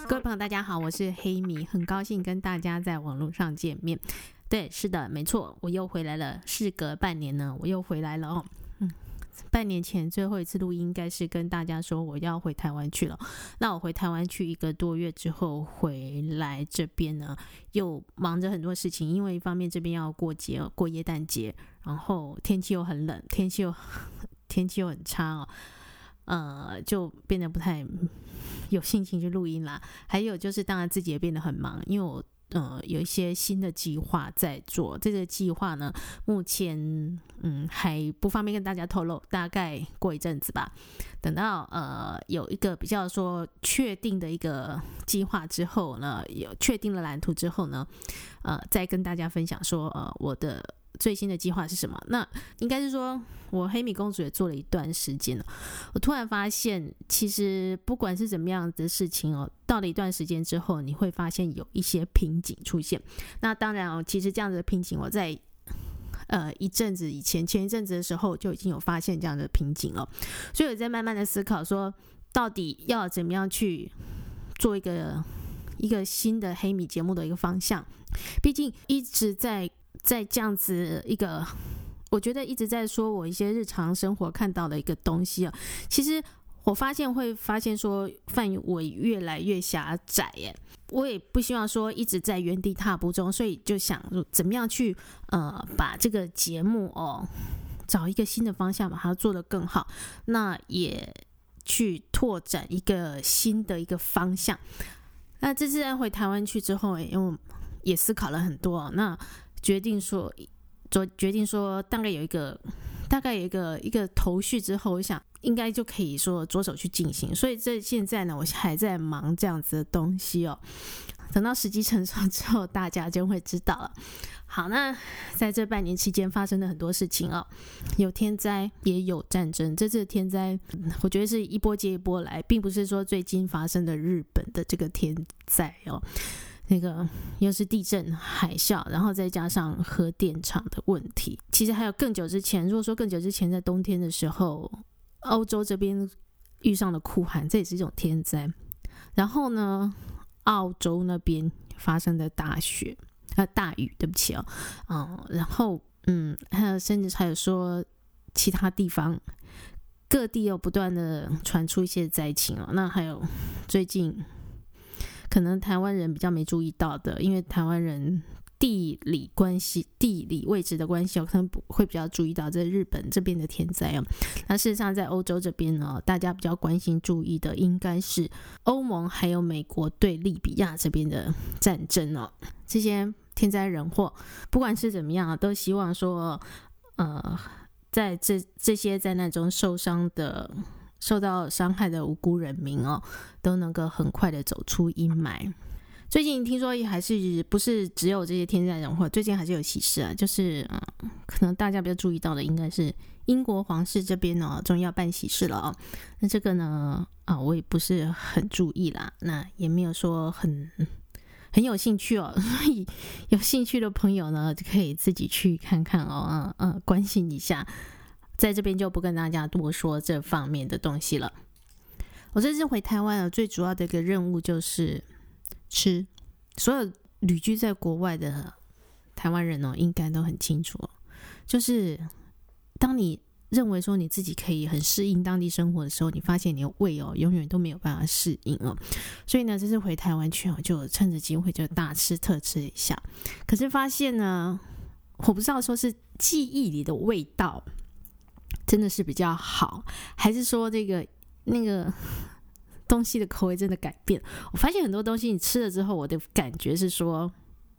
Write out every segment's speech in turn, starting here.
各位朋友大家好，我是黑米，很高兴跟大家在网络上见面。对，是的，没错，我又回来了，事隔半年呢，我又回来了哦。半年前最后一次录音应该是跟大家说我要回台湾去了。那我回台湾去1个多月之后回来这边呢，又忙着很多事情，因为一方面这边要过节，过耶诞节，然后天气又很冷，天气又很差哦。就变得不太有心情去录音啦。还有就是当然自己也变得很忙，因为我有一些新的计划在做。这个计划呢目前还不方便跟大家透露，大概过一阵子吧，等到有一个比较说确定的一个计划之后呢，有确定了蓝图之后呢，再跟大家分享说我的最新的计划是什么。那应该是说我黑米公主也做了一段时间了，我突然发现其实不管是怎么样的事情到了一段时间之后，你会发现有一些瓶颈出现。那当然其实这样子的瓶颈我在一阵子以前，前一阵子的时候就已经有发现这样的瓶颈了，所以我在慢慢的思考说到底要怎么样去做一个新的黑米节目的一个方向。毕竟一直在这样子一个，我觉得一直在说我一些日常生活看到的一个东西其实我会发现说范围越来越狭窄耶。我也不希望说一直在原地踏步中，所以就想怎么样去把这个节目找一个新的方向，把它做得更好，那也去拓展一个新的一个方向。那这次回台湾去之后因为我也思考了很多那决定说大概有一个头绪之后，我想应该就可以说着手去进行。所以现在呢，我还在忙这样子的东西等到时机成熟之后，大家就会知道了。好，那在这半年期间发生了很多事情有天灾也有战争。这次的天灾我觉得是一波接一波来，并不是说最近发生的日本的这个天灾那个又是地震海啸，然后再加上核电厂的问题。其实还有更久之前，如果说更久之前在冬天的时候，欧洲这边遇上了酷寒，这也是一种天灾。然后呢，澳洲那边发生的大雨，对不起然后甚至还有说其他地方各地又不断的传出一些灾情那还有最近可能台湾人比较没注意到的，因为台湾人地理位置的关系可能会比较注意到在日本这边的天灾那事实上在欧洲这边呢，大家比较关心注意的应该是欧盟还有美国对利比亚这边的战争这些天灾人祸不管是怎么样都希望说在这些灾难中受到伤害的无辜人民都能够很快的走出阴霾。最近听说还是不是只有这些天灾人祸，最近还是有喜事就是可能大家比较注意到的应该是英国皇室这边终于要办喜事了那这个呢我也不是很注意啦，那也没有说很有兴趣所以有兴趣的朋友呢就可以自己去看看关心一下，在这边就不跟大家多说这方面的东西了。我这次回台湾最主要的一个任务就是吃。所有旅居在国外的台湾人应该都很清楚就是当你认为说你自己可以很适应当地生活的时候，你发现你的胃永远都没有办法适应所以呢这次回台湾去就趁着机会就大吃特吃一下。可是发现呢，我不知道说是记忆里的味道真的是比较好，还是说那个东西的口味真的改变。我发现很多东西你吃了之后，我的感觉是说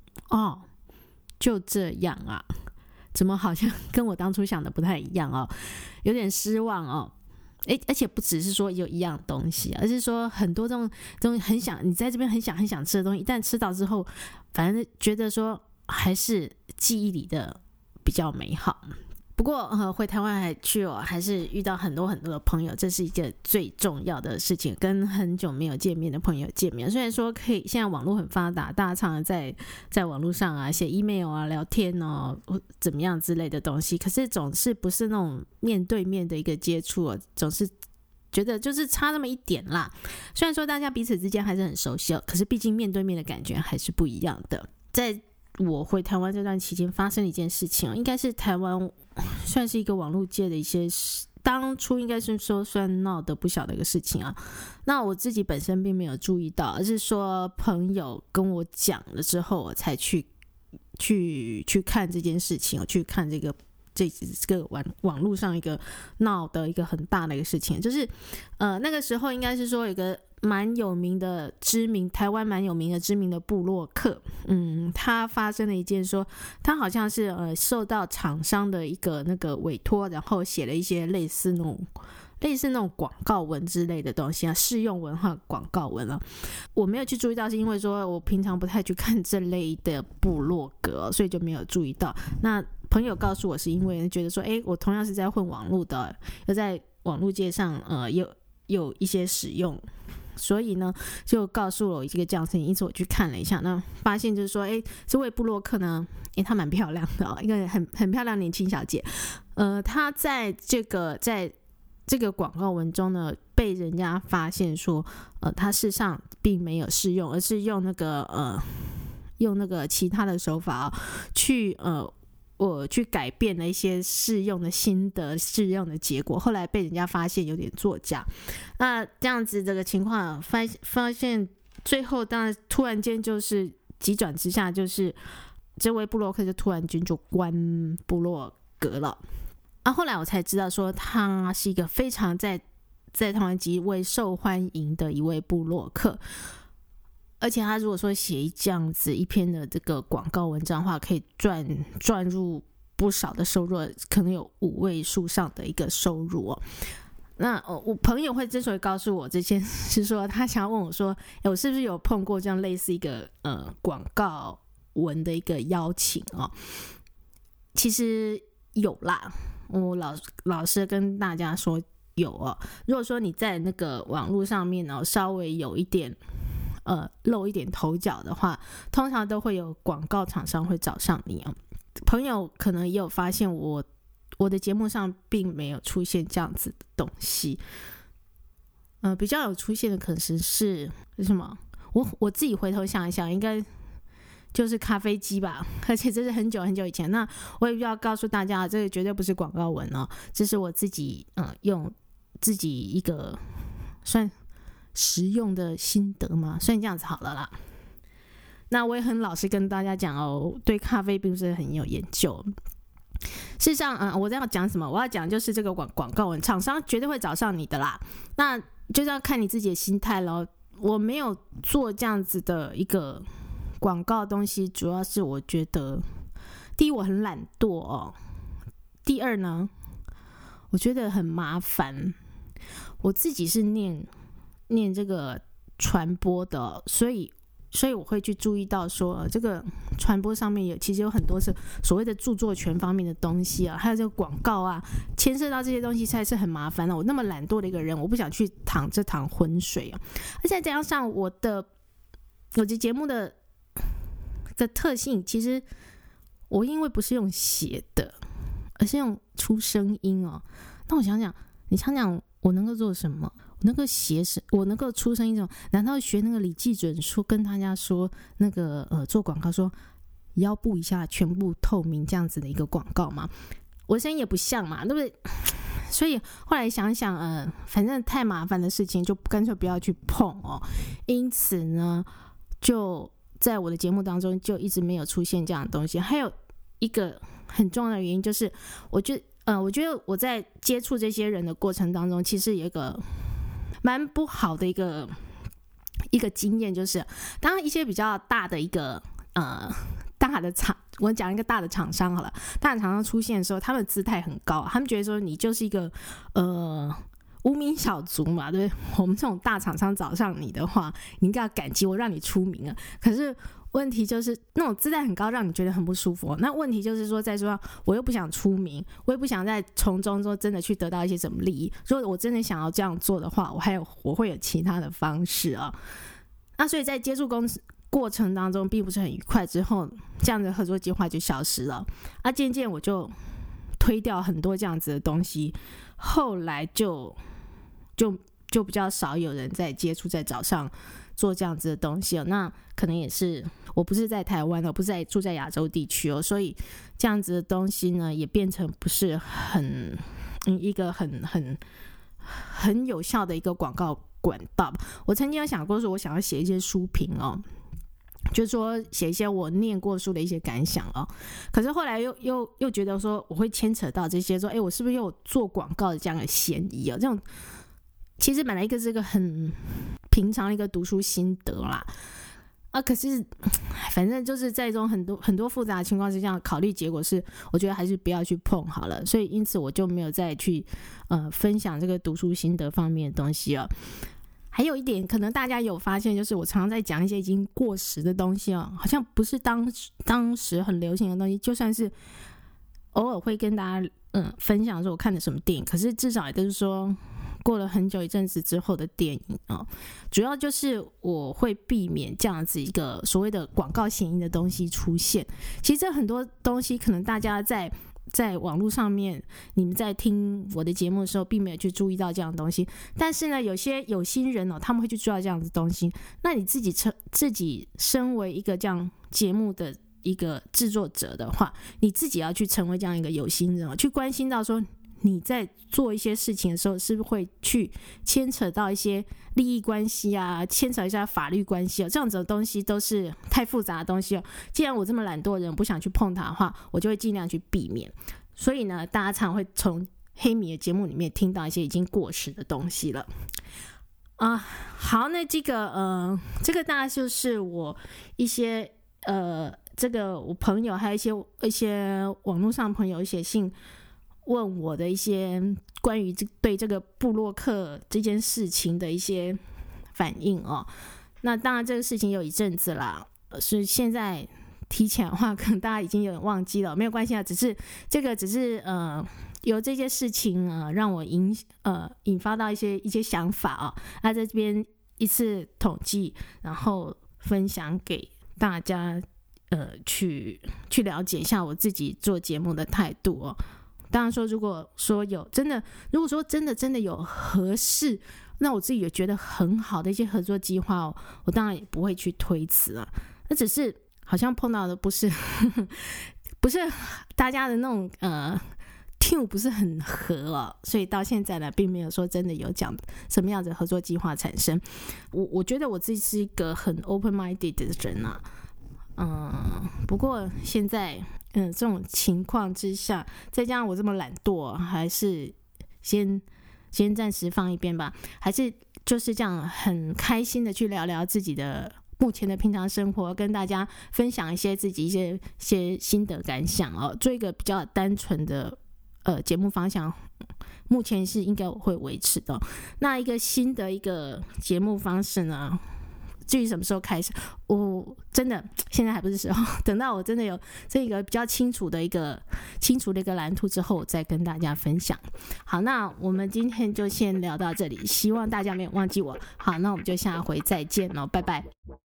就这样怎么好像跟我当初想的不太一样有点失望而且不只是说有一样东西，而是说很多这种东西你在这边很想吃的东西，一旦吃到之后反正觉得说还是记忆里的比较美好。不过回台湾还是遇到很多的朋友，这是一个最重要的事情，跟很久没有见面的朋友见面。虽然说可以现在网络很发达，大家常常在网络上写 email 聊天怎么样之类的东西，可是总是不是那种面对面的一个接触总是觉得就是差那么一点啦。虽然说大家彼此之间还是很熟悉，可是毕竟面对面的感觉还是不一样的。在我回台湾这段期间发生了一件事情，应该是台湾算是一个网络界的一些当初应该是说算闹得不小的一个事情啊。那我自己本身并没有注意到，而是说朋友跟我讲了之后，我才去看这件事情，去看这个网络上一个闹的一个很大的一个事情，就是那个时候应该是说有一个蛮有名的台湾蛮有名的知名的部落客，他发生了一件说他好像是受到厂商的一个那个委托，然后写了一些类似那种广告文之类的东西啊，试用文和广告文啊。我没有去注意到，是因为说我平常不太去看这类的部落格，所以就没有注意到。那朋友告诉我是因为觉得说我同样是在混网络的，要在网络界上有一些使用，所以呢就告诉了我一个这样的事情。因此我去看了一下，那发现就是说这位部落客呢她蛮漂亮的一个很漂亮年轻小姐。她在这个广告文中呢被人家发现说她事实上并没有试用，而是用那个其他的手法我去改变了一些试用的心得、试用的结果，后来被人家发现有点作假。那这样子这个情况发现最后当然突然间就是急转直下，就是这位部落客就突然间就关部落格了。后来我才知道说他是一个非常在台湾极为受欢迎的一位部落客。而且他如果说写这样子一篇的这个广告文章的话，可以赚入不少的收入，可能有5位数上的一个收入那我朋友会之所以告诉我这件事，是说他想要问我说我是不是有碰过这样类似一个广告文的一个邀请其实有啦，我老实跟大家说有如果说你在那个网络上面稍微有一点露一点头角的话，通常都会有广告厂商会找上你朋友可能也有发现我的节目上并没有出现这样子的东西。比较有出现的可能是什么？我自己回头想一想，应该就是咖啡机吧，而且这是很久很久以前。那我也必须要告诉大家，这个绝对不是广告文这是我自己用自己一个算实用的心得嘛，所以这样子好了啦。那我也很老实跟大家讲对咖啡并不是很有研究。事实上我要讲什么？我要讲就是这个广告文厂商绝对会找上你的啦，那就是要看你自己的心态咯。我没有做这样子的一个广告东西，主要是我觉得第一我很懒惰第二呢我觉得很麻烦。我自己是念这个传播的，所以我会去注意到说这个传播上面其实有很多是所谓的著作权方面的东西还有这个广告牵涉到这些东西才是很麻烦我那么懒惰的一个人，我不想去淌这趟浑水而且再加上我的节目的特性，其实我因为不是用写的，而是用出声音那我想想，你想想我能够做什么？我能够写我能够出声音难道学那个李济准说跟大家说那个做广告说腰部以下全部透明这样子的一个广告吗？我的声音也不像嘛，对不对？所以后来想想反正太麻烦的事情就干脆不要去碰因此呢就在我的节目当中就一直没有出现这样的东西。还有一个很重要的原因就是我觉得我在接触这些人的过程当中，其实有一个蛮不好的一个经验，就是当一些比较大的一个大的我讲一个大的厂商好了，大的厂商出现的时候，他们姿态很高，他们觉得说你就是一个无名小卒嘛，对不对？我们这种大厂商找上你的话，你应该要感激我让你出名了。可是问题就是那种姿态很高，让你觉得很不舒服那问题就是说，再说我又不想出名，我也不想在从中说真的去得到一些什么利益。如果我真的想要这样做的话，我会有其他的方式那所以在接触过程当中并不是很愉快，之后这样的合作计划就消失了渐渐我就推掉很多这样子的东西。后来就就比较少有人在接触在早上做这样子的东西那可能也是我不是在台湾不是住在亚洲地区所以这样子的东西呢也变成不是很一个很有效的一个广告管道。我曾经有想过说我想要写一些书评就是说写一些我念过书的一些感想可是后来又觉得说我会牵扯到这些说我是不是又有做广告的这样的嫌疑这种其实本来是个很平常的一个读书心得啦可是反正就是在这种很多复杂的情况之下考虑结果是我觉得还是不要去碰好了，所以因此我就没有再去分享这个读书心得方面的东西了。还有一点可能大家有发现就是我常常在讲一些已经过时的东西好像不是当时很流行的东西，就算是偶尔会跟大家分享说我看的什么电影，可是至少也都是说过了很久一阵子之后的电影主要就是我会避免这样子一个所谓的广告嫌疑的东西出现。其实这很多东西可能大家在网络上面你们在听我的节目的时候并没有去注意到这样的东西，但是呢有些有心人他们会去注意到这样的东西，那你自己身为一个这样节目的一个制作者的话，你自己要去成为这样一个有心人去关心到说你在做一些事情的时候是不是会去牵扯到一些利益关系牵扯一下法律关系这样子的东西都是太复杂的东西既然我这么懒惰的人不想去碰它的话，我就会尽量去避免。所以呢大家常会从黑米的节目里面听到一些已经过时的东西了好，那这个大概就是我一些这个我朋友还有一些网络上朋友写信问我的一些关于对这个部落客这件事情的一些反应那当然这个事情有一阵子啦，所以现在提起来的话可能大家已经有点忘记了，没有关系只是有这些事情让我引发到一些想法在这边一次统计然后分享给大家去了解一下我自己做节目的态度当然说如果说真的有合适那我自己也觉得很好的一些合作计划我当然也不会去推辞那只是好像碰到的不是大家的那种tune 不是很合所以到现在呢并没有说真的有讲什么样的合作计划产生。我觉得我自己是一个很 open minded 的人不过现在这种情况之下再加上我这么懒惰还是先暂时放一边吧，还是就是这样很开心的去聊聊自己的目前的平常生活，跟大家分享一些自己一些心得感想做一个比较单纯的节目方向目前是应该我会维持的那一个新的一个节目方式呢，至于什么时候开始我真的现在还不是时候，等到我真的有这个比较清楚的一个蓝图之后我再跟大家分享。好，那我们今天就先聊到这里，希望大家没有忘记我。好，那我们就下回再见拜拜。